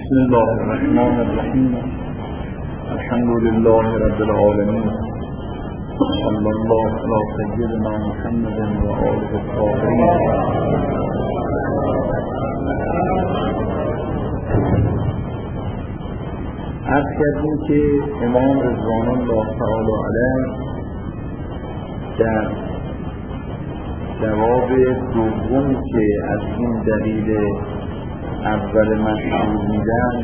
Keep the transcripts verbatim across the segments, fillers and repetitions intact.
بسم الله الرحمن الرحیم. الحمد لله رب العالمین. صلی الله علی سیدنا محمد و آله الطاهرین. عرض کردیم که امام رضوان الله تعالی علیه در جواب دوم که از این دلیل اول مشهور میدن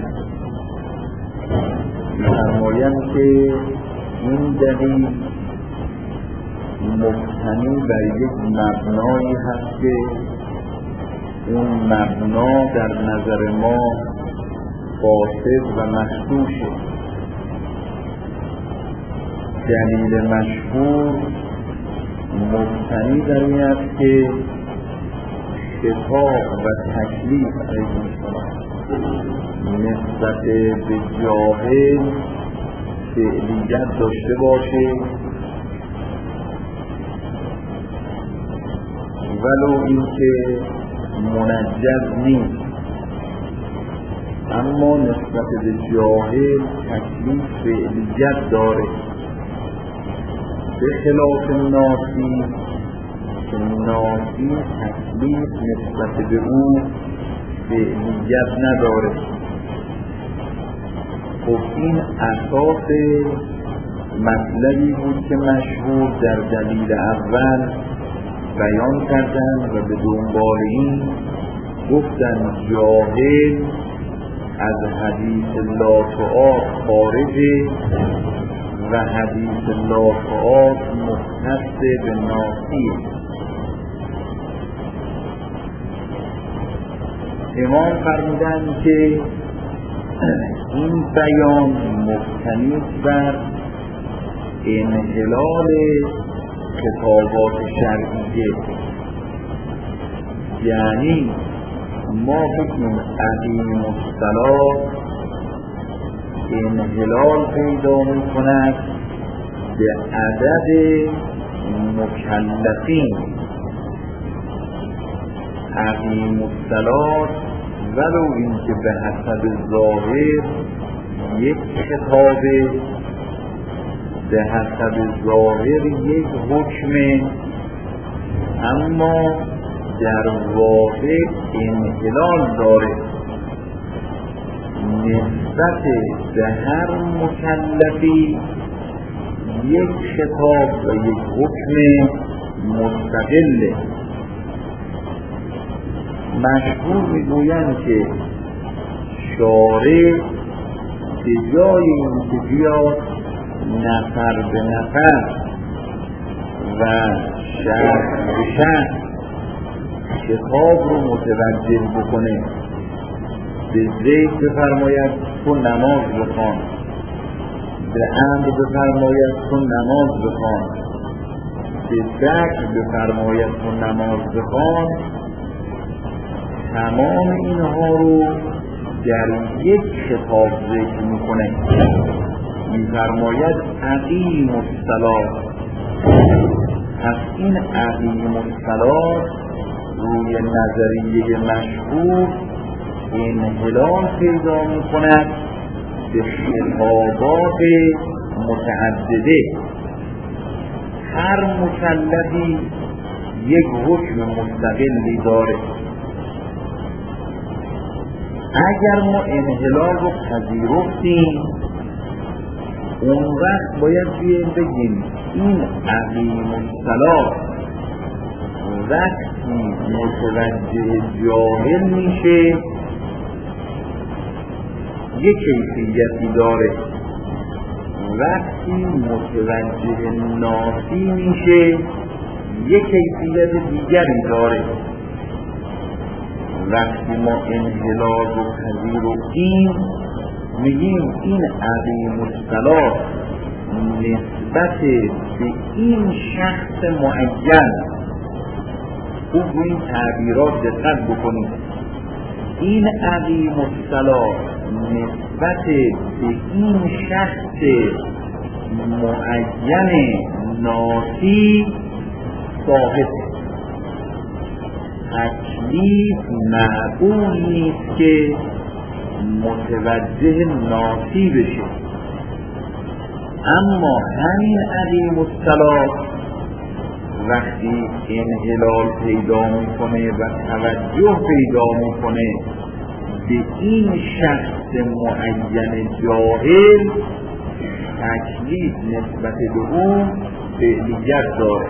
می‌فرمایند که این دلیل مبتنی بر یک مبنایی هست که اون مبنا در نظر ما فاسد و مخدوشه. دلیل مشهور مبتنی در این است که خطاب و تکلیف نسبت به جاهل فعلیت داشته باشه، ولو اینکه منجز نیست، اما نسبت به جاهل تکلیف فعلیت داره، به خلاف ناسی که ناسی تکلیف نسبت به او فعلیت نداره. خب این اساس مطلبی بود که مشهور در دلیل اول بیان کردن و به دنبال این گفتن جاهل از حدیث لا تعاد خارجه و حدیث لا تعاد مختص به ناسی. امام فرمودن که این بیان مبتنی بر انحلال خطابات شرعیه، یعنی ما بکنیم عقیم الصلاة انحلال پیدا می کند به عدد مکلفین. عقیم الصلاة ولو اینکه به حسب ظاهر یک خطابه، به حسب ظاهر یک حکمه، اما در واقع انحلال داره. نسبت به هر مکلفی یک خطاب و یک حکم مستقله. مشهور میگویند که شارع به جای اینکه بیاد نفر به نفر و شخص به شخص خطاب رو متوجه بکنه، به زید بفرماید تو نماز بخوان، به عمرو بفرماید تو نماز بخوان، به بکر بفرماید تو نماز بخوان، تمام اینها رو در یک خطاب ذکر میکنه. میفرماید عقیم الصلاة. پس این عقیم الصلاة روی نظریه مشهور انحلال پیدا میکند به خطابات متعدده. هر مکلفی یک حکم مستقلی داره. اگر ما انحلال رو پذیرفتیم، اون وقت باید بیاییم بگیم این عقیم الصلاة وقتی متوجه جاهل میشه یک کیفیتی داره، وقتی متوجه ناسی میشه یک کیفیت دیگری داره. وقتی ما انحلال رو پذیرفتیم میگیم این عقیم الصلاة نسبت به این شخص معین. خوب رو این تعبیرات دقت بکنید. این عقیم الصلاة نسبت به این شخص معین ناسی صاحب تکلیف معقول نیست که متوجه ناسی بشه. اما همین عظیم الصلات وقتی انحلال پیدا میکنه و توجه پیدا میکنه به این شخص معین جاهل، تکلیف نسبت به اون فعلیت داره.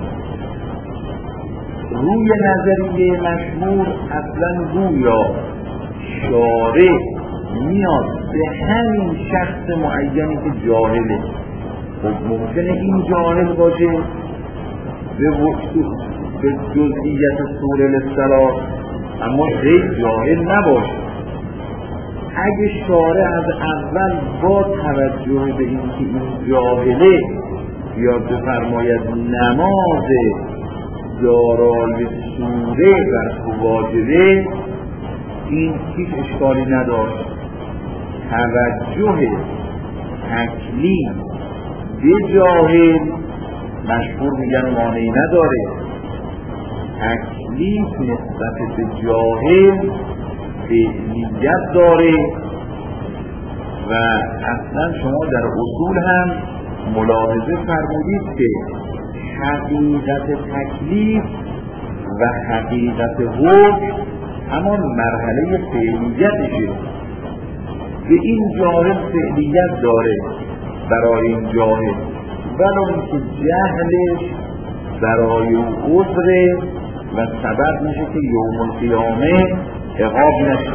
روی نظریه مشهور اصلا گویا شارع میاد به همین شخص معینی که جاهله. خب ممکنه این جاهل باشه به جزئیت سوره الصلات، اما غیر جاهل نباشه. اگه شارع از اول با توجه به این که این جاهله بیاد بفرماید نماز دارای سوره بر تو واجبه، این هیچ اشکالی نداشت. توجه تکلیف به جاهل مشهور میگن مانعی نداره. تکلیف نسبت به جاهل فعلیت داره و اصلا شما در اصول هم ملاحظه فرمودید که حقیقت تکلیف و حقیقت حکم همان مرحله فعلیتشه. به این جاهل فعلیت داره برای این جاهل، ولی اینکه جهلش برای او عذره و سبب میشه که یوم القیامه عقاب نشه.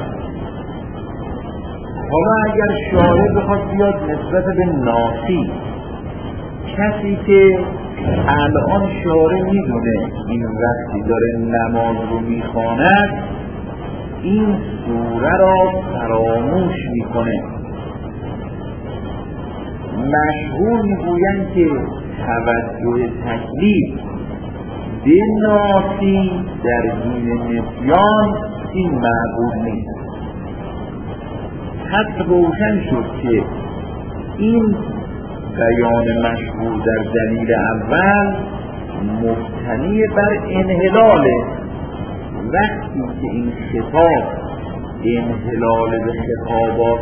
حالا اگر شارع بخواد بیاد نسبت به ناسی، کسی که الان شارع میدونه این وقتی داره نماز رو میخواند این سوره را فراموش میکنه، مشهور میگویند که توجه تکلیف به ناسی در دین نسیان این معقول نیست. حتی روشن شد که این بیان مشهور در دلیل اول مبتنی بر انحلاله. وقتی که این خطاب انحلال به خطابات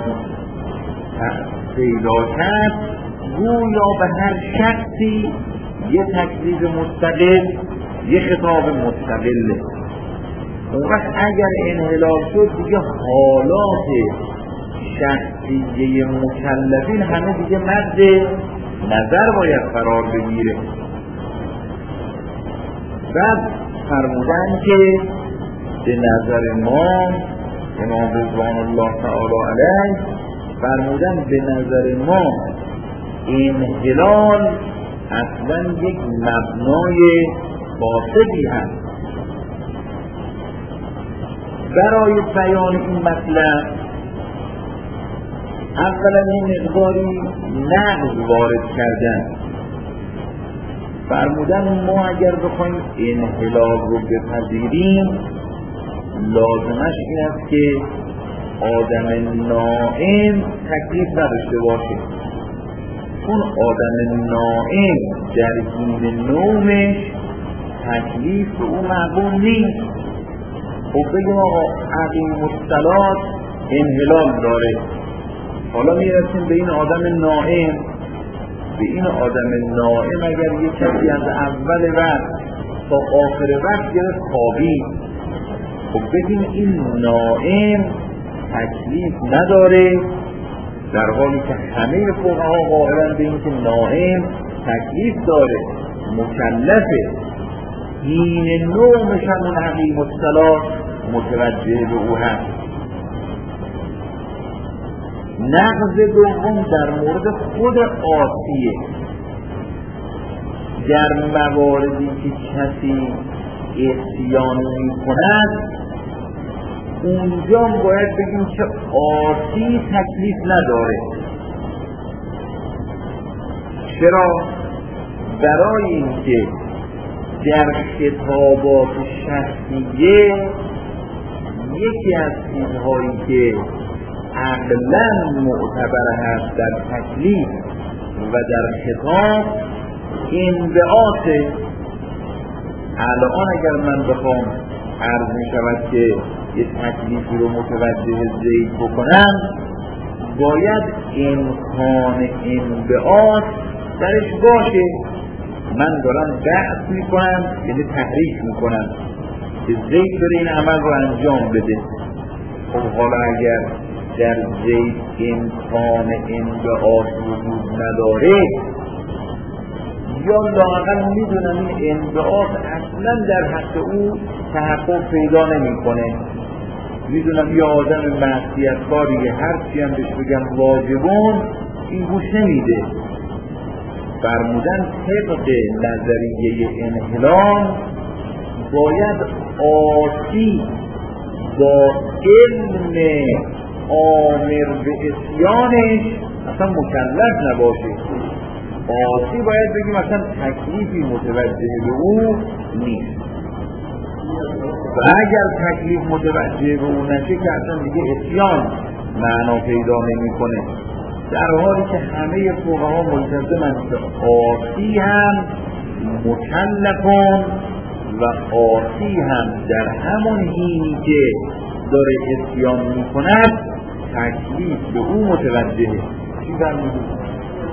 پیدا کرد، گویا به هر شخصی یه تکلیف مستقل، یه خطاب مستقله. اون وقت اگر انحلال شد دیگه حالات شخصیه مکلفین همه دیگه مد نظر باید قرار بگیره. بعد فرمودن که به نظر ما امام رضوان الله تعالی علیه فرمودن به نظر ما انحلال اصلا یک مبنای فاسدی هست. برای بیان این مطلب اولا این مقداری نقض وارد کردن. فرمودن ما اگر بخوایم انحلال رو بپذیریم لازمش این است که آدم نائم تکلیف نداشته باشه. اون آدم نائم در حین نومش تکلیف به اون معقول نیست. خب بگیم آقا عظیم الصلات انحلال داره. حالا میرسیم به این آدم نائم. به این آدم نائم اگر یک کسی از اول وقت تا آخر وقت گرفت خوابید، خب بگیم این نائم تکلیف نداره، در حالی که همه فقها قائلن به این که نائم تکلیف داره، مکلفه. حین نومش هم عظیم الصلات متوجه به او هست. نقض دوم در مورد خود عاصیه. در مواردی که کسی عصیان می‌کند اونجا باید بگیم که عاصی تکلیف نداره. چرا؟ برای اینکه در خطابات شخصیه یکی از چیزهایی که عقلاً معتبر هست در تکلیف و در خطاب انبعاثه. الان اگر من بخوام عرض می شود که یه تکلیفی رو متوجه زید بکنم باید امکان انبعاث درش باشه. من دارم بعث میکنم یعنی تحریک میکنم که زید داره این عمل رو انجام بده. خب حالا اگر در زید امکان انبعاث وجود نداره یا لااقل میدونم این انبعاث اصلا در حق او تحقق پیدا نمیکنه، میدونم یه آدم معصیتکاری هرچی هم بهش بگم واجبون این گوش نمیده. فرمودن طبق نظریه انحلال باید آسی با علم آمر به اسیانش اصلا مکلف نباشه. آسی باید بگیم اصلا تکلیفی متوجه به او نیست و اگر تکلیف متوجه به او نشه که اصلا دیگه اسیان معنا پیدا نمی کنه، در حالی که همه فقها ملتزمند که آسی هم مکلفان و آسی هم در همون حینی که داره اسیان می کند تکلیف به او متوجهه. چی برمیدید؟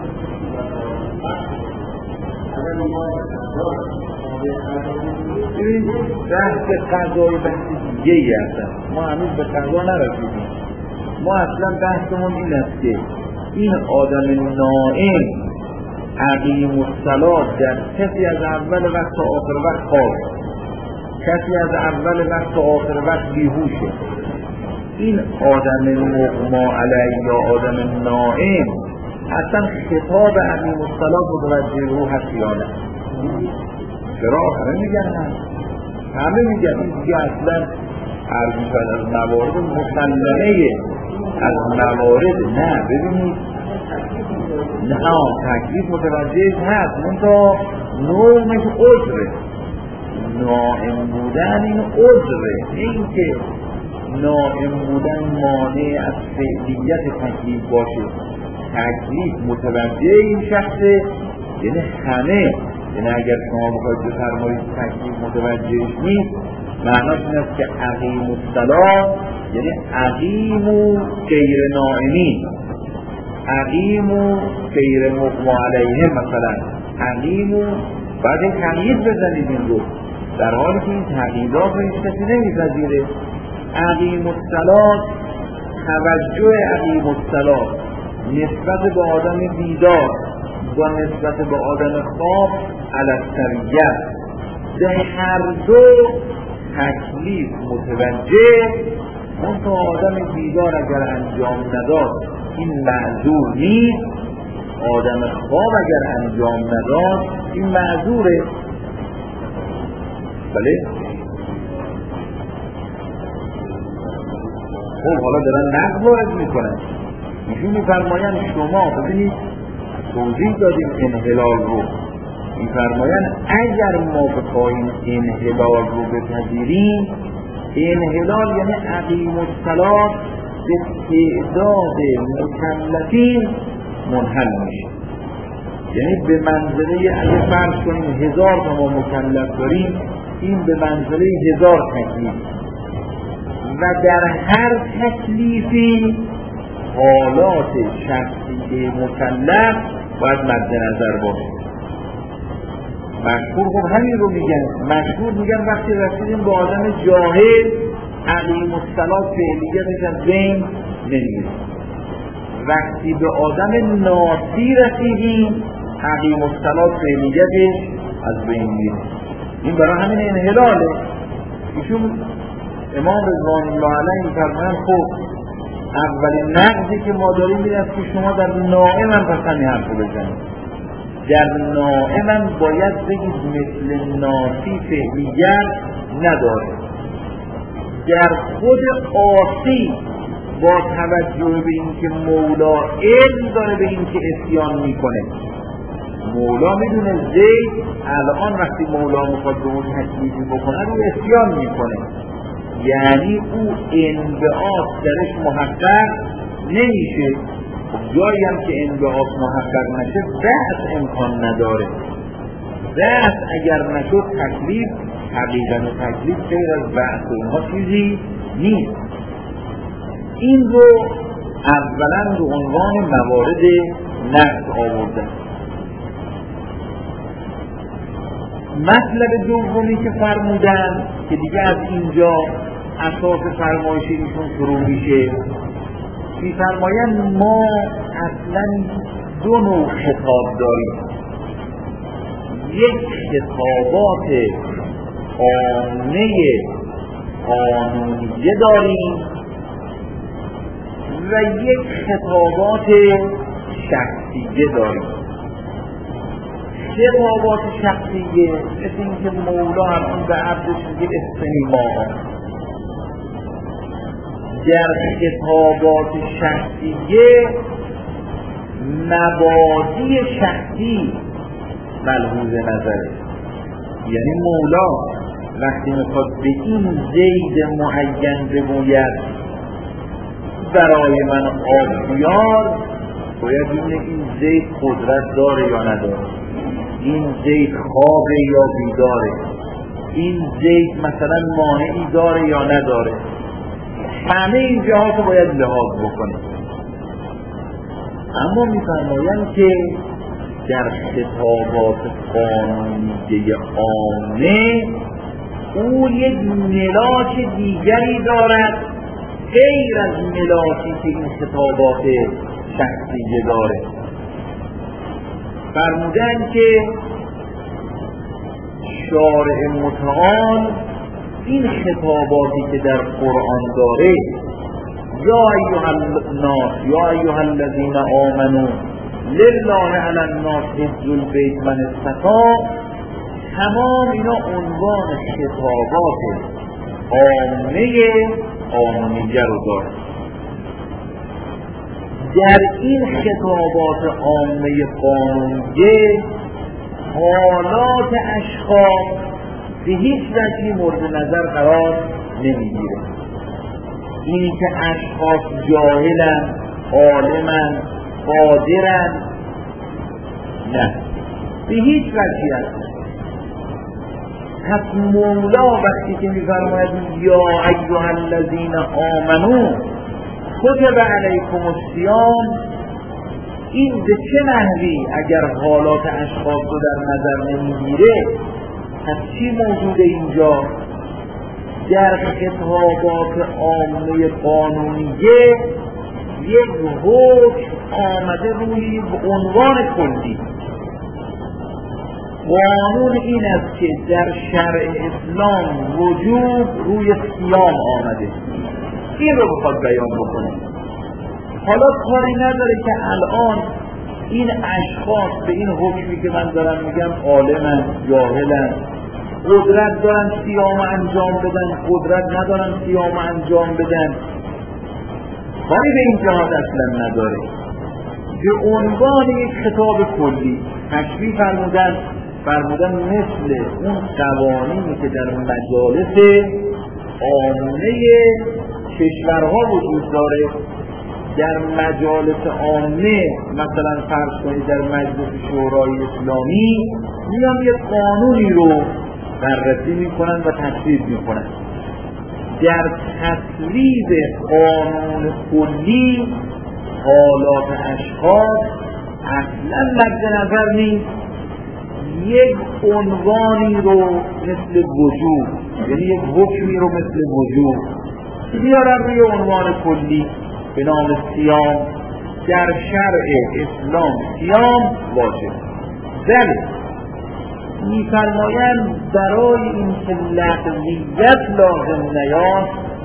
بحث قضای بحث دیگه ای هستن، ما هنوز به قضا نرسیدیم. ما اصلا بحثمون این است که این آدم نائم عقیم الصلاة در کسی از اول وقت تا آخر وقت خواب، کسی از اول وقت تا آخر وقت بیهوشه. این آدم مغما علیه یا آدم نائم اصلا خطاب عقیم الصلاة متوجه رو هست یا نه؟ چرا؟ همه میگن هم همه میگن این دیگه اصلا عرضی از موارد مسلمه از موارد. نه ببینید، نه تکلیف متوجه هست منتها نومش عذره. نائم بودن این عذره، این که نائم بودن مانع از فعلیت تکلیف باشه. تکلیف متوجه این شخصه یعنی همه، یعنی اگر شما بخواید بفرمایید تکلیف متوجهش نیست معناش این است که عقیم الصلاة یعنی عقیم و غیر نائمین، عقیم و غیر مغما علیه، مثلا عقیم و بعد این تقیید بزنید این رو، در حالی که این تقییدات رو هیچ کسی نمی‌پذیره. عقیم الصلاة توجه عقیم الصلاة نسبت به آدم بیدار با نسبت به آدم خواب علی السریه در هر دو تکلیف متوجه. منتها آدم بیدار اگر انجام نداد این معذور نیست، آدم خواب اگر انجام نداد این معذوره. بله؟ خب حالا دارن نقض وارد میکنن. ایشون میفرمایند شما ببینید توضیح دادیم انحلال رو، میفرمایند اگر ما بخواهیم انحلال رو بپذیریم، انحلال یعنی عقیم الصلاة به تعداد مکلفین منحل میشه. یعنی به منزله اگر فرض کنیم هزار تا ما مکلف داریم، این به منزله هزار تکلیف و در هر تکلیفی حالات شخصی مکلف باید مد نظر باشه. مشهور خب همین رو میگن، مشهور میگن وقتی رسیدیم به آدم جاهل عقیم الصلاة فعلیتش از بین نمیره، وقتی به آدم ناسی رسیدیم عقیم الصلاة فعلیتش از بین میره. این برای همین انحلاله. ایشون امام رضوان الله علیه میفرمایند خب اولین نقضی که ما داریم این است که شما در نائم هم پس همین حرف رو بزنید. در نائم هم باید بگید مثل ناسی فعلیت نداره. در خود آسی با توجه به این که مولا علم داره به این که اسیان میکنه، مولا میدونه زید الان وقتی مولا میخواد به اون تکلیفی بکنه رو اسیان میکنه، یعنی او انبعاث درش محقق نمیشه. جایی هم که انبعاث محقق نشه بحث امکان نداره. بحث اگر نشد تکلیف حقیقت و تکلیف غیر از بحث و اینها چیزی نیست. این رو اولا به عنوان موارد نقض آوردن. مطلب دومی که فرمودن که دیگه از اینجا اساس فرمایش ایشون شروع میشه، می‌فرمایند ما اصلا دو نوع خطاب داریم. یک خطابات عامه قانونیه داریم و یک خطابات شخصیه داریم. خطابات شخصیه مثل این که مولا هم به عبدش میگه استنی ماها. در خطابات شخصیه مبادی شخصی ملحوظ نظره، یعنی مولا وقتی میخواد به این زید معین بگوید برای من آب بیار، باید ببینه این زید قدرت داره یا نداره، این زید خوابه یا بیداره، این زید مثلا مانعی داره یا نداره. همه این جهات رو باید لحاظ بکنه. اما می‌فرمایند که در خطابات قانونیه عامه او یک ملاک دیگری دارد غیر از ملاکی که این خطابات شخصیه داره. فرمودن که شارع متعال این خطاباتی که در قرآن داره، یا ایها الناس یا ایها الذین آمنوا لله علی الناس حج البیت من استطاع، تمام اینا عنوان خطابات عامه قانونیه رو داره. در این خطابات عامه قانونیه حالات اشخاص به هیچ وجهی مورد نظر قرار نمیگیره. اینی که اشخاص جاهلن، عالمن، قادرن، نه، به هیچ وجهی هست. پس مولا وقتی که می‌فرماید یا ایها الذین آمنوا کتب علیکم الصیام، این به چه نحوی اگر حالات اشخاص رو در نظر نمیگیره، پس چی موجوده اینجا؟ در خطابات عامه قانونیه یک حکم آمده روی عنوان کلی. قانون این است که در شرع اسلام وجوب روی صیام آمده، این رو بخواد بیان بکنه. حالا کاری نداره که الان این اشخاص به این حکمی که من دارم میگم عالمن، جاهلن، قدرت دارن صیام انجام بدن، قدرت ندارن صیام انجام بدن، کاری به این جهات اصلا نداره. به عنوان یک خطاب کلی تشریح فرمودن فرمودن مثل اون قوانینی که در مجالس عامه کشورها وجود داره. در مجالس عامه مثلا فرض کنید در مجلس شورای اسلامی میان یک قانونی رو بررسی میکنن و تصویب میکنن. در تصویب قانون کلی حالات اشخاص اصلا مد نظر نیست. یک عنوانی رو مثل وجوب، یعنی یک حکمی رو مثل وجوب میارن روی عنوان کلی به نام صیام. در شرع اسلام صیام واجب. بله، می‌فرمایند برای این که لغویت لازم نیاد،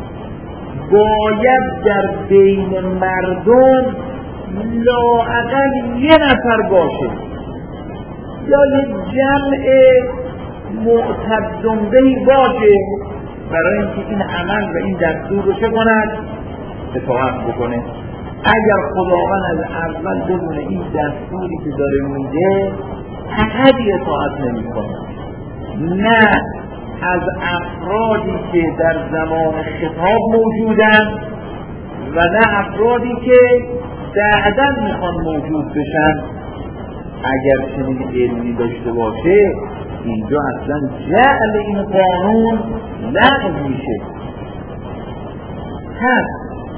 باید در بین مردم لااقل یه نفر باشه یا یک جمع معتد بهی باشه برای اینکه این عمل و این دستور رو چه کند؟ اطاعت بکنه. اگر خداوند از اول بدون این دستوری که داره میده احدی اطاعت نمی کنه، نه از افرادی که در زمان خطاب موجودن و نه افرادی که بعداً میخوان موجود بشن. اگر چنین علمی داشته باشه اینجا اصلا جعل این قانون لغو میشه. هست.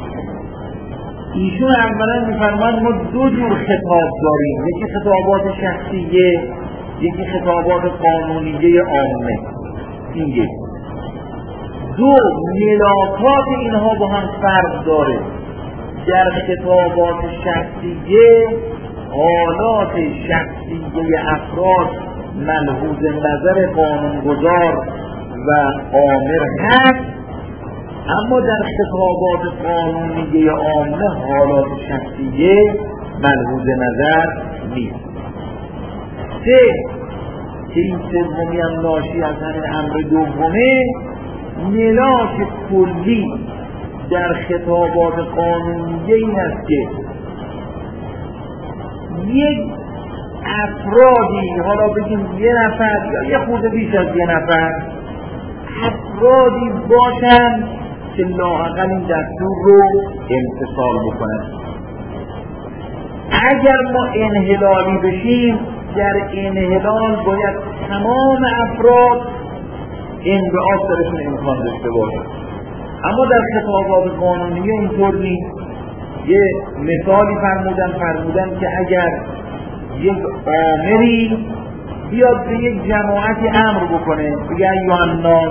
ایشون اولا میفرماند ما دو جور خطاب داریم، یکی خطابات شخصیه، یکی خطابات قانونیه عامه. این یک. دو، ملاکات اینها با هم فرق داره. در خطابات شخصیه حالات شخصیه افراد ملحوظ نظر قانونگذار و آمر هست، اما در خطابات قانونیه عامه حالات شخصیه ملحوظ نظر نیست. سه، که این سومی هم ناشی از همین امر دومه، ملاک کلی در خطابات قانونیه این است که یک افرادی، حالا بگیم یه نفر یا یه خورده بیش از یه نفر، افرادی باشن که لااقل این دستور رو امتثال بکنن. اگر ما انحلالی بشیم، در انحلال باید تمام افراد انبعاث درشون امکان داشته باشه، اما در خطابات قانونیه اینطور نیست. یه مثالی فرمودن فرمودن که اگر یک آمری بیاد به یک جماعتی امر بکنه، بگه ایها الناس،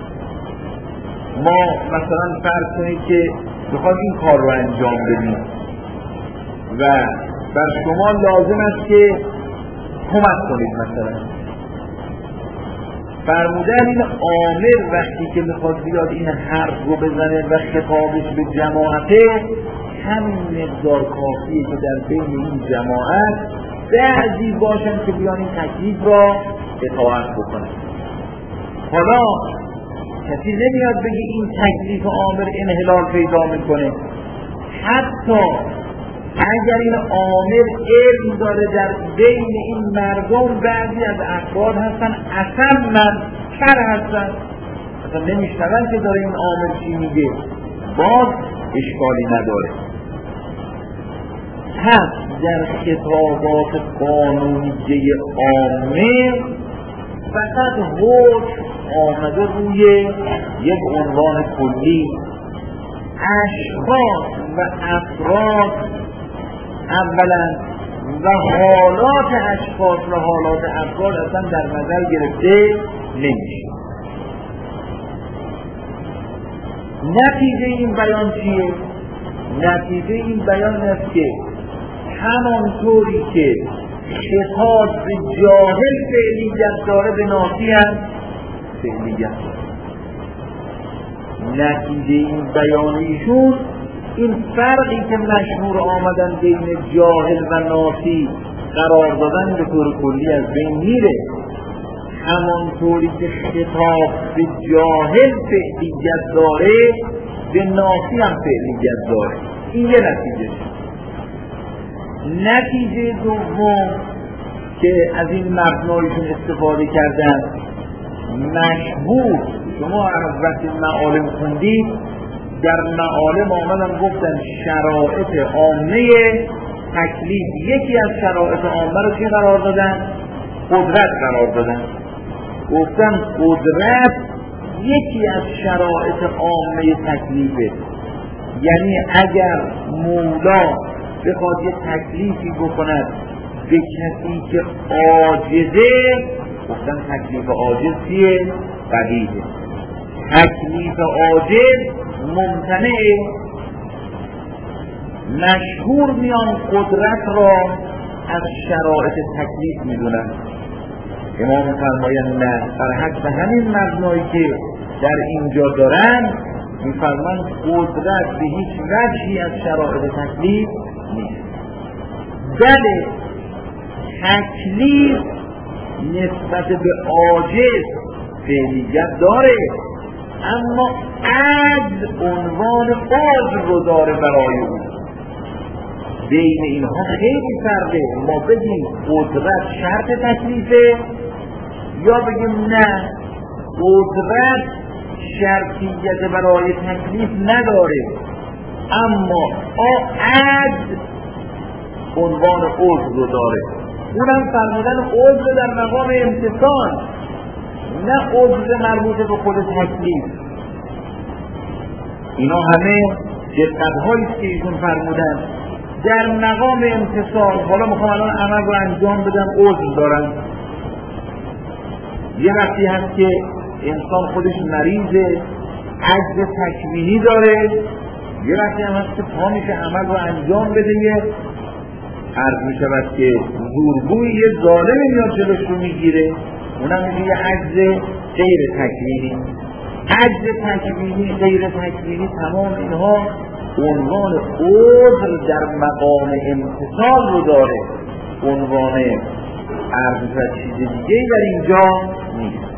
ما مثلا فرض کنید که بخواد این کار رو انجام بدیم و بر شما لازم است که کمک کنید. مثلا فرمودن این آمر وقتی که میخواد بیاد این حرف رو بزنه و خطابش به جماعته، همین مقدار کافیه که در بین این جماعت بعضی باشن که بیان این تکلیف را اطاعت بکنن. حالا کسی نمیاد بگه این تکلیف آمر انحلال پیدا میکنه، حتی اگر این آمر علم داره در بین این مردم بعضی از افراد هستن اصلا من کر هستن، اصلا نمیشنون که داره این آمر چی میگه، باز اشکالی نداره. پس در خطابات قانونیه عامه فقط حکم آمده روی یک عنوان کلی، اشخاص و افراد اولا و حالات اشخاص و حالات افراد اصلا در نظر گرفته نمیشه. نتیجه این بیان چیه؟ نتیجه این بیان است که همانطوری که خطاب به جاهل فعلیت داره به نافی هم فعلیت داره. نتیجه این بیان ایشون این فرقی که مشهور آمدن بین جاهل و نافی قرار دادن به طور کلی از بین میره. همانطوری که خطاب به جاهل فعلیت داره به نافی هم فعلیت داره. این یه نتیجه. نتیجه دوم که از این مبنایشون استفاده کردن، مشهور، شما وقتی معالم خوندید در معالم آمدن گفتن شرایط عامه تکلیف، یکی از شرایط عامه رو چی قرار دادن؟ قدرت قرار دادن. گفتن قدرت یکی از شرایط عامه تکلیفه، یعنی اگر مولا بخواد یه تکلیفی بکند به کسی که عاجزه، گفتن تکلیف عاجز چیه؟ قبیحه. تکلیف عاجز ممتنعه. مشهور میان قدرت را از شرایط تکلیف میدونن. امام فرمایند نه، بر حسب همین مبنایی که در اینجا دارن میفرمایند قدرت به هیچ وجهی از شرایط تکلیف نیست. بله تکلیف نسبت به عاجز فعلیت داره، اما عجز عنوان عذر رو داره برای اون. بین اینها خیلی فرقه. ما بگیم قدرت شرط تکلیفه یا بگیم نه قدرت شرطیت برای تکلیف نداره، اما عجز عنوان عذر رو داره. اونم فرمودن عذر در مقام امتثال، نه عذر مربوط به خود تکلیف. اینا همه دقت‌هایی است که ایشون فرمودن. در مقام امتصال حالا میخوام الان عمل رو انجام بدم، عذر دارم. یه وقتی هست که انسان خودش مریضه، عجز تکوینی داره، یه وقتی هم هست که پا میشه عمل رو انجام بده. یه عرض میشود که زورگوی یه ظالمی میاد جلوش رو میگیره، اونم میشه یه عجز غیر تکوینی. عجز تکوینی، غیر تکوینی، تمام اینها عنوان عذر در مقام امتصال رو داره، عنوان عرض و چیز دیگه در اینجا نیست.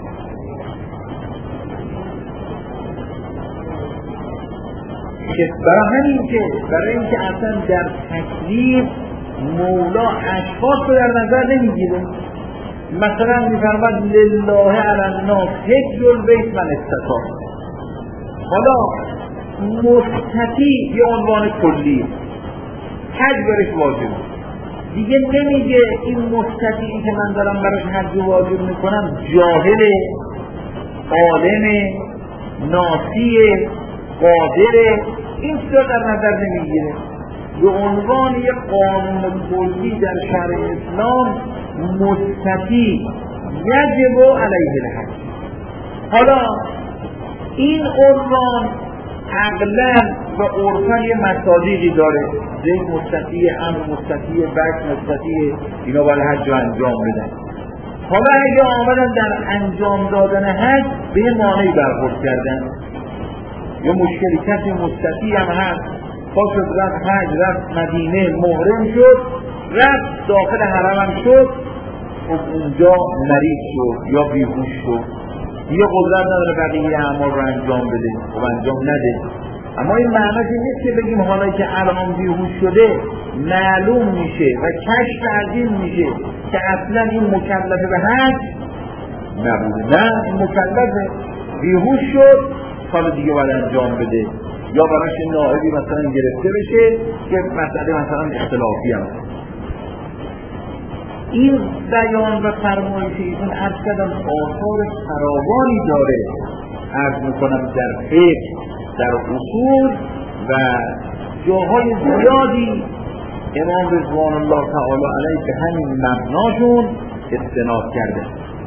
برای همین که برای اینکه اصلا در تکلیف مولا اشخاص رو در نظر نمیگیره. مثلا میفرماد لله علی الناس حج البیت من استطاع. حالا مستطیع یه عنوان کلی، حج برش واجب، دیگه نمیگه این مستطیعی که من دارم براش حج واجب میکنم جاهله، عالمه، ناسیه، قادره، این چیزا در نظر نمیگیره. به عنوان یک قانون کلی در شرع اسلام مستطیع یجب علیه الحج. حالا این عنوان عقلا و عرفا یه مصادیقی داره، زید مستطیع، امر مستطیع، بک مستطیع، اینا باید حج رو انجام بدن. حالا اگه آمدن در انجام دادن حج به یه مانعی برخورد کردن، یه مشکلی، کسی مستطیع هم هست، پاشد رفت حج، رفت مدینه، محرم شد، رفت داخل حرم هم شد، خب اونجا مریض شد یا بیهوش شد، یه قدرت نداره بقیه اعمال رو انجام بده، خب انجام نده. اما این معنیش نیست که بگیم حالا که الان بیهوش شده معلوم میشه و کشف عظیم میشه که اصلا این مکلفه به حج نبوده. نه، این مکلفه، بیهوش شد، سال دیگه باید انجام بده، یا براش نائبی مثلا گرفته بشه که مسئله مثلا اختلافی هم. این بیان و فرمایش ایشون عرض کردم آثار فراوانی داره، عرض میکنم در فقه، در اصول و جاهای زیادی امام رضوان الله تعالی علیه به همین مبناشون استناد کرده.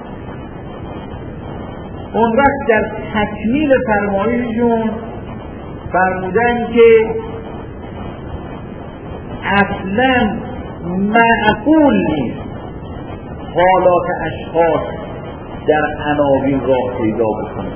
اون وقت در تکمیل فرمایششون فرمودن که اصلا معقول نیست حالات اشخاص در عناوین راه پیدا بکنه.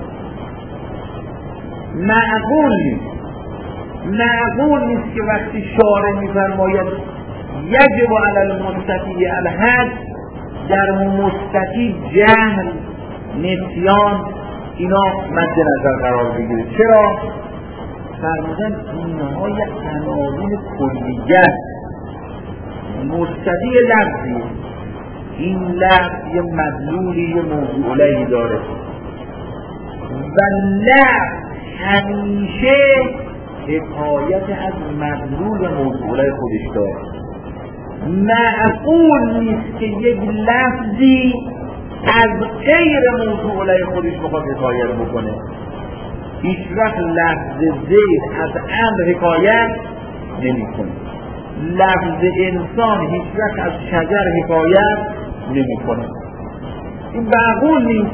معقول نیست معقول نیست که وقتی شارع میفرماید یجب علی المستطیع الحج، در مستطیع جهل، نسیان اینا مد نظر قرار بگیره. چرا؟ فرمودن اینها یک عناوین کلیه، مستطیع لفظی، این لفظ یه مدلولی، یه موضوع علیه داره و لفظ همیشه حکایت از مدلول موضوع علیه خودش داره. معقول نیست که یک لفظی از غیر موضوع علیه خودش بخواد حکایت بکنه. هیچ وقت لفظ زید از امر حکایت نمی کنه، لفظ انسان هیچ وقت از شجر حکایت نمی کنه. این معقول نیست.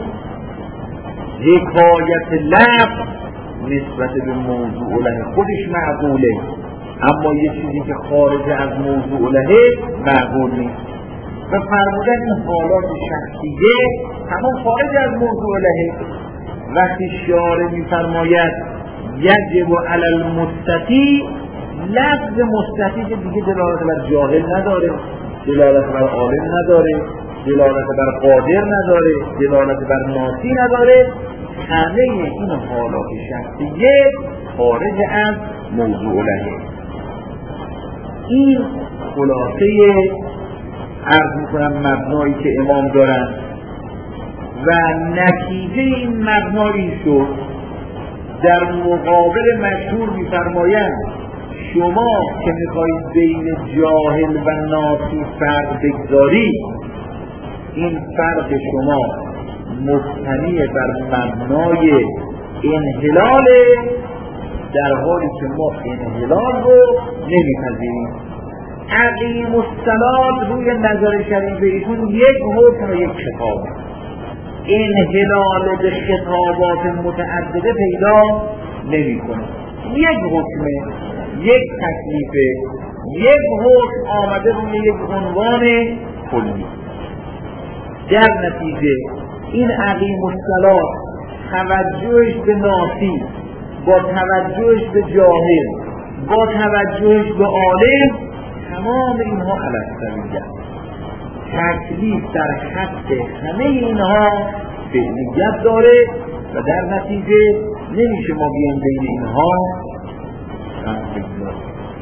حکایت لفظ نسبت به موضوع علیه خودش معقوله، اما یه چیزی که خارج از موضوع علیه معقول نیست. و فرمودن این حالات شخصیه همون خارج از موضوع علیه. وقتی شارع می‌فرماید یجب علی المستطیع، لفظ مستطیع دیگه دلالت بر جاهل نداره، دلالت بر عالم نداره، دلالت بر قادر نداره، دلالت بر ناسی نداره. همه این حالات شخصیه خارج از موضوع علیه. این خلاصه عرض میکنم مبنایی که امام دارن و نتیجه این مبنایی شد در مقابل مشهور میفرمایند شما که میخواهید بین جاهل و ناسی فرق بگذاری، این فرق شما مبتنی بر مبنای انحلال در حالی که ما انحلال رو نمیپذیریم. عقیم الصلات روی نظر شریف ایشون یک حکم و یک خطاب، انحلال به خطابات متعدده پیدا نمی کنه. یک حکمه، یک تکلیفه، یک حکم آمده روی یک عنوان کلی. در نتیجه این عقیم الصلات توجهش به ناصی با توجهش به جاهل با توجهش به عالم، تمام اینها علیه تکلیف در حق همه اینها فعلیت داره و در نتیجه نمیشه ما بیان بین اینها تفریق داریم.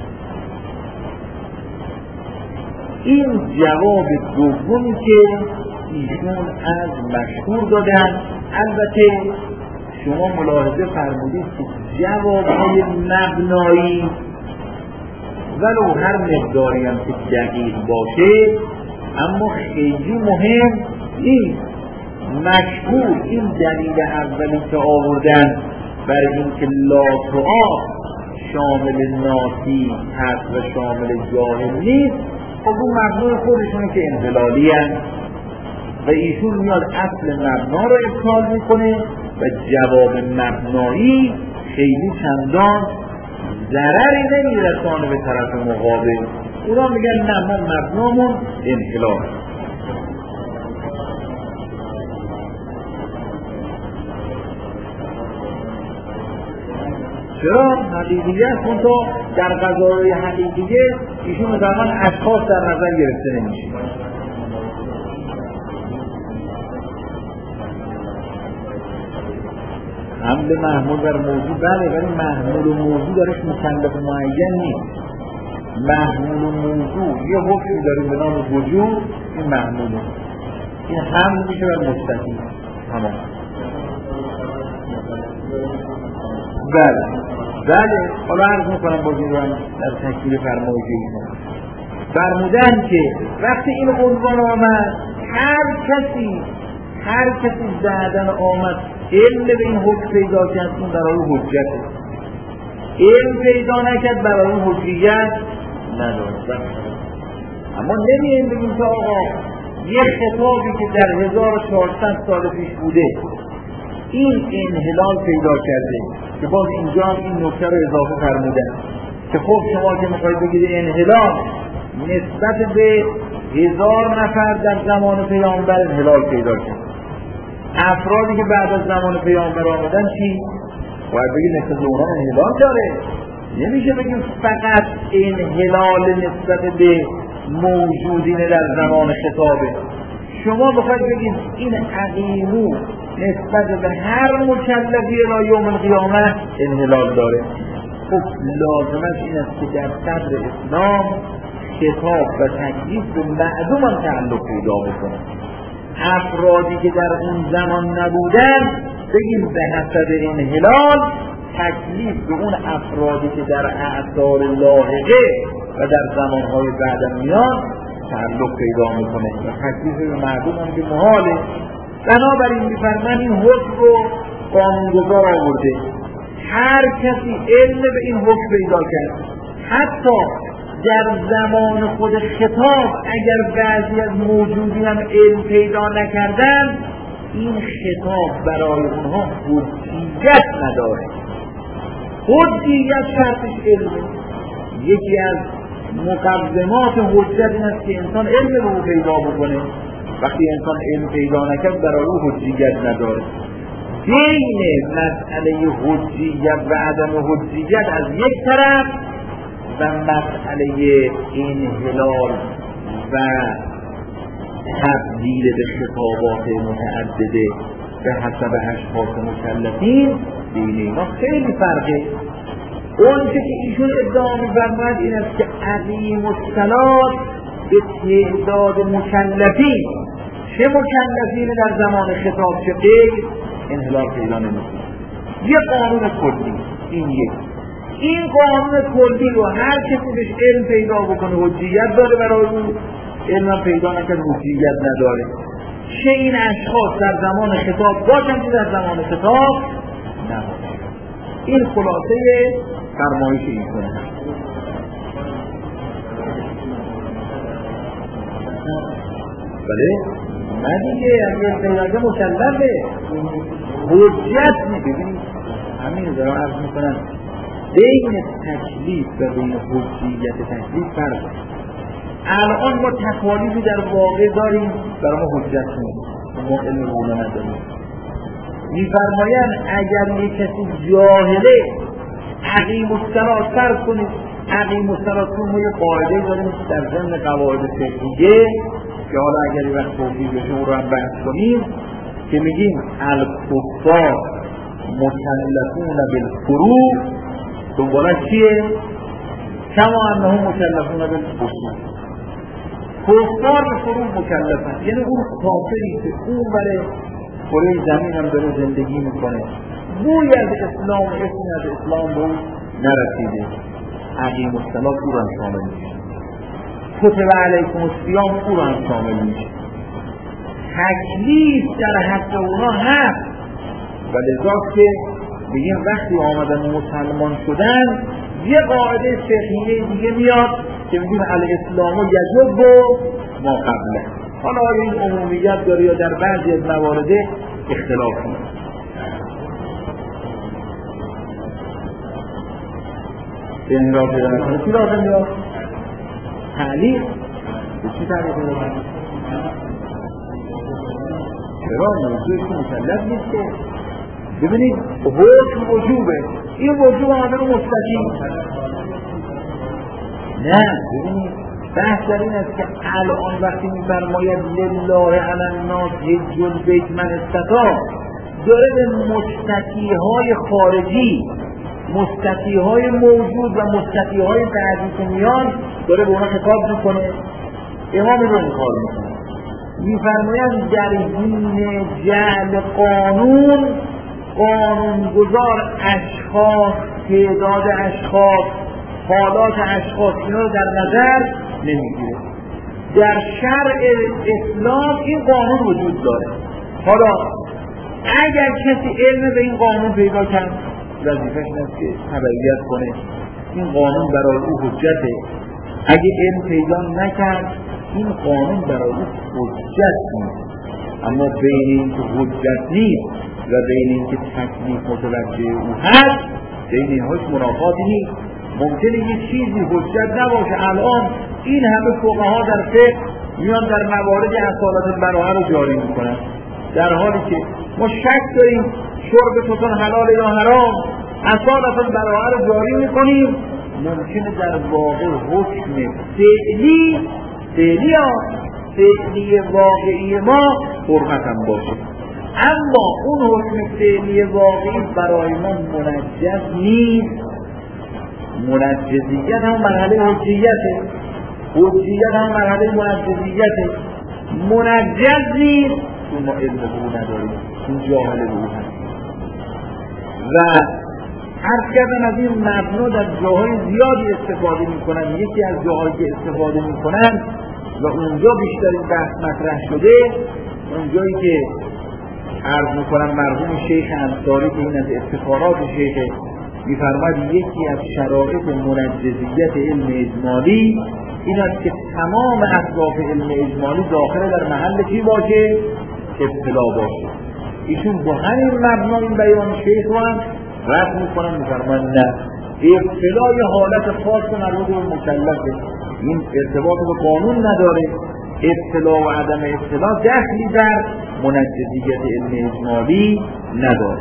این جواب دومی که ایشون از مشهور دادن. البته شما ملاحظه فرمودید که جوابهای مبنایی ولو هر مقداری هم که دقیق باشه اما خیلی مهم نیست. مشهور این دلیل اولی که آوردن برای اینکه لا تعاق شامل ناسی هست و شامل جاهل نیست، خب اون مبنای خودشونه که انحلالی هست و ایشون میاد اصل مبنا رو ابطال میکنه و جواب مبنایی خیلی چندان ضرری نمیرسانه به طرف مقابل. اونا میگن نه ما مبنامون انحلال. چرا؟ حقیقیت کن تا در قضای حقیقیه ایشون مدرمان اشخاص در نظر گرفته نمیشه. حمل محمول بر موضوع بله، ولی محمول و موضوع دارش مکلف معین نیست. محمول و موضوع یه حکمی داریم به نام وجود، این محموله، این حمل میشه بر مستقیم. تمام. بله بله حالا عرض میکنم بازی رو هم در تکمیل فرمایش ایشون فرمودن که وقتی این عنوان آمد هر کسی هر کسی بعدن آمد علم به این حکم پیدا کرد، این برای حجته. علم پیدا نکرد برای اون حجیت ندارد. اما نمی‌ایم بگیم که آقا یه خطابی که در هزار و چهارصد سال پیش بوده این انحلال پیدا کرده، که باز اینجا این نکته رو اضافه فرمودن که خب شما که میخواید بگید انحلال نسبت به هزار نفر در زمان پیامبر انحلال پیدا کرد، افرادی که بعد از زمان پیامبر آمدن چی؟ باید بگید نسبت به اونها انحلال داره. نمیشه بگیم فقط انحلال نسبت به موجودین در زمان خطابه. شما بخواید بگید این عقیمو نسبت به هر مکلفی الی یوم القیامه انحلال داره، خب لازمش این است که در صدر اسلام خطاب و تکلیف به معدوم هم تعلق پیدا بکنه. افرادی که در اون زمان نبودن بگیم به حسب انحلال تکلیف به اون افرادی که در اعصار لاحقه و در زمانهای بعد میاد تعلق پیدا میکنه و تکلیف به مردم هم که محاله. بنابراین میفرمان این حکم رو قانونگذار آورده، هر کسی علم به این حکم پیدا کرد، حتی در زمان خود خطاب اگر بعضی از موجودی هم علم پیدا نکردن این خطاب برای اونها حجیت نداره. حجیت شرطش علمه. یکی از مقدمات حجت این است که انسان علم رو پیدا بکنه. وقتی انسان علم پیدا نکرد برای او حجیت نداره. بین مسئله حجیت و عدم حجیت از یک طرف و مسئله انحلال و تبدیل به خطابات متعدده به حسب اشخاص مکلفین بین اینا خیلی فرقه. اون که ایشون ادعا می‌فرماید این است که عقیم الصلات به تعداد مکلفین، چه مکلفین در زمان خطاب چه غیر، انحلال پیدا نمی‌کنه. یه قانون کلی این یک این قانون کلی رو هر کسی بهش علم پیدا بکنه حجیت داره، برای اون علم پیدا نکنه حجیت نداره. چه این اشخاص در زمان خطاب باشن که در زمان خطاب نباشن. این خلاصه فرمایش ایشون هست. بله نه دیگه اگه پیغمبر مسلمه حجت می ببینید همین دارم عرض میکنم بین تکلیف و بین حجیت تکلیف فرق. الان ما تکالیفی در واقع داریم برای ما حجت نیست، ما علم اولا نداریم. میفرمایند اگر یک کسی جاهله عقیم الصلاة فرض کنید، عقیم الصلاة ما یه قاعده داریم در ضمن قواعد فقهیه که حالا اگر یه وقت توضیح بشه اون رو هم بحث کنیم که میگیم الکفار مکلفون بالفروع، دنبالش چیه؟ کما انهم مکلفون بالاصول. کفار به فروع مکلفن، یعنی اون کافری که اون برای کره زمین هم داره زندگی میکنه بوی از اسلام اسمی از اسلام رو نرسیده، عقیم الصلاة او رو هم شامل میشه، کتب علیکم الصیام او رو هم شامل میشه. تکلیف در حق اونا هست و لذا که بگیم وقتی آمدن مسلمان شدن یه قاعده فقهیه دیگه میاد که میگیم الاسلام یجب ما قبله. حالا این عمومیت داره یا در بعضی از موارد اختلاف نیست. به این را پیدا نکنه چی لازم میاد؟ تعلیق. به چی تعلیق میاد؟ چرا موضوعی که مسلط نیست که ببینید حکم وجوبه، این وجوب آمده رو مستقیم نه. ببینید بحث در این است که الان وقتی می‌فرماید لله علی الناس حج البیت من استطاع، داره به مستطیع‌های خارجی، مستطیع‌های موجود و مستطیع‌های بعدی که میان داره به اونها خطاب میکنه. امام رو این کار میکنه، می‌فرمایند در حین جعل قانون، قانونگذار اشخاص، تعداد اشخاص، حالات اشخاص اینا رو در نظر نمیگیره. در شرع اسلام این قانون وجود داره. حالا اگر کسی علم به این قانون پیدا کرد وظیفه‌ش این است که تبعیت کنه، این قانون برای او حجته. اگه علم پیدا نکرد این قانون برای او حجت نیست. اما بین این که حجت نیست و بین این که تکلیف متوجه او هست بین اینهاش منافاتی نیست. ممکنه یه چیزی حجت نباشه. الان این همه فقها در فقه میان در موارد اصالت البراءه رو جاری میکنن، در حالی که ما شک داریم شرب توتون حلال یا حرام، اصالت البراءه رو جاری میکنیم، ممکنه در واقع حکم فعلی فعلی ها فعلی واقعی ما حرمت هم باشه، اما اون حکم فعلی واقعی برای ما منجز نیست. منجزیت هم مرحله حجیته، حجیت هم مرحله منجزیته. منجز نیست چون ما علم به او نداریم، چون جاهل به او هستیم. و عرض کردن از این مبنا در جاهای زیادی استفاده میکنن. یکی از جاهایی که استفاده میکنن و اونجا بیشتر این بحث مطرح شده، اونجایی که عرض میکنن مرحوم شیخ انصاری که این از افتخارات شیخ میفرماید یکی از شرایط منجزیت علم اجمالی این است که تمام اطراف علم اجمالی داخل در محل چی باشه؟ اطلاع باشه. ایشون با همین مبنا این بیان شیخ رو هم رد میکنن، میفرماید نه، اطلاع حالت خاص مربوط به مکلفه، این ارتباط به قانون نداره. اطلاع و عدم اطلاع دخلی در منجزیت علم اجمالی نداره.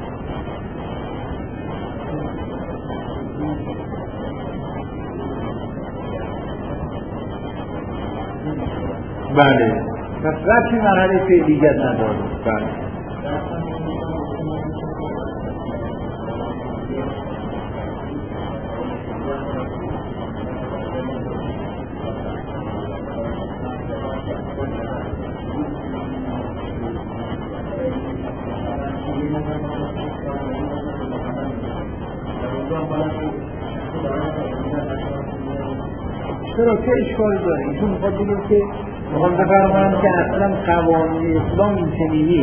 بله، پس ربطی مرحله فعلیت نداره. بله چرا چه اشکالی داره؟ ایشون میخواد بگیم که میخواد بفرمایند که اصلا قوانین اسلام این چنینیه.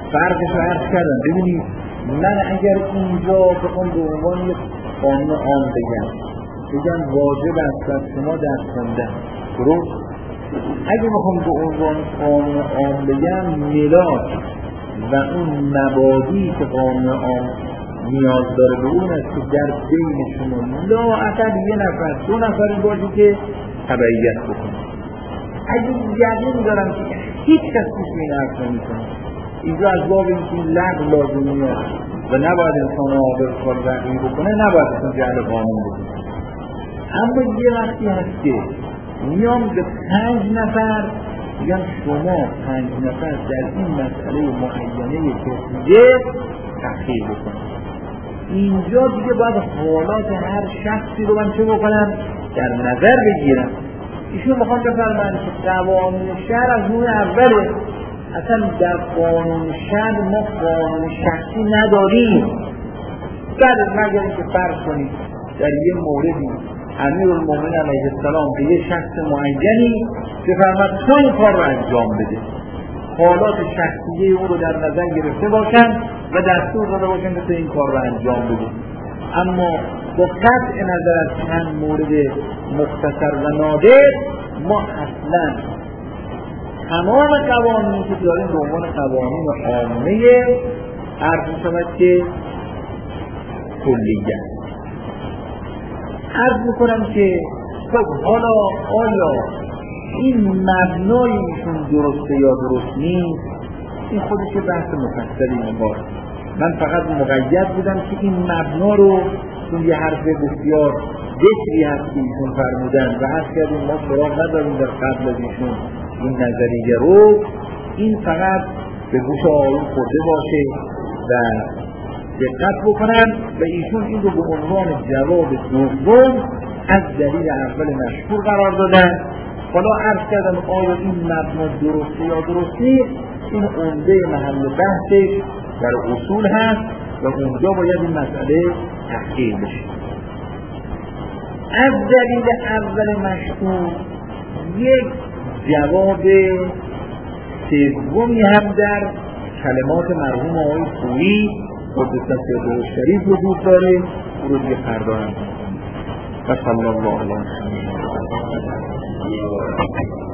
فرقش رو عرض کردم. ببینید من اگر اینجا بخوام به عنوان یک قانون عام بگم بگم واجب است از شما درس خوندن، درست؟ اگه بخوام به عنوان قانون عام بگم ملاک و اون مبادی که قانون عام نیاز داره به اون است که در بین شما لااقل یه نفر دو نفر باشه که تبعیت بکنه. اگه یقین دارم که هیچ کس پیش این حرف نمی‌کنه، اینجا از باب اینکه لغو لازمی است و نباید انسان عاقل کار رقمی بکنه، نباید اصلا جعل قانون بکنه. اما یه وقتی هست که میام به پنج نفر میگم شما پنج نفر در این مسئله معینه کسیه تخیل بکنید. اینجا دیگه باید حالات هر شخصی رو من چه بکنم؟ در نظر بگیرم. ایشون بخوام بفرمایند که قوانین شهر از نوع اوله، اصلا در قانون شهر ما قانون شخصی نداریم. بعد مگر اینکه فرض کنید در یه موردی امیرالمومنین علیه السلام به یه شخص معینی بفرماید تو این کار رو انجام بده، حالات شخصیه او رو در نظر گرفته باشن و دستور داده باشن که تو این کار رو انجام بده. اما با قطع نظر از چند مورد مختصر و نادر ما اصلا تمام قوانینی که داریم به عنوان قوانین عامه عرض می‌شود که کلیه. عرض میکنم که خب حالا آیا این مبنای ایشون درسته یا درست نیست؟ این خودش بحث مفصلی می‌باره. من فقط مقید بودم که این مبنا رو چون یه حرف بسیار ذکری هست که ایشون فرمودن و عرض کردیم ما سراغ نداریم در قبل از ایشون این نظریه رو، این فقط به گوش آیون خورده باشه و دقت بکنن و ایشون این رو به عنوان جواب دوم از دلیل اول مشهور قرار دادن. حالا عرض کردم آیا این مبنا درسته یا درست نیست، این عمده محل بحثش در اصول هست و اونجا باید این مسئله تحقیق بشه. از دلیل اول مشهور یک جواب سومی هم در کلمات مرحوم آقای خویی قدس سره شریف وجود داره، او رو دیگه فردا هم و صلی الله علیه و سلم.